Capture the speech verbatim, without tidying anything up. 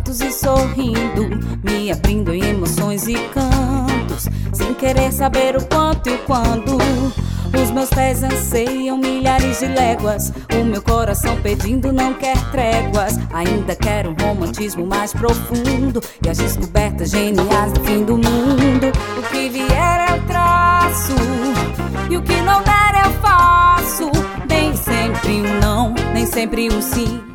cantos e sorrindo, me abrindo em emoções e cantos, sem querer saber o quanto e o quando. Os meus pés anseiam milhares de léguas, o meu coração pedindo não quer tréguas. Ainda quero um romantismo mais profundo e as descobertas geniais do fim do mundo. O que vier eu traço e o que não der eu faço. Nem sempre um não, nem sempre um sim.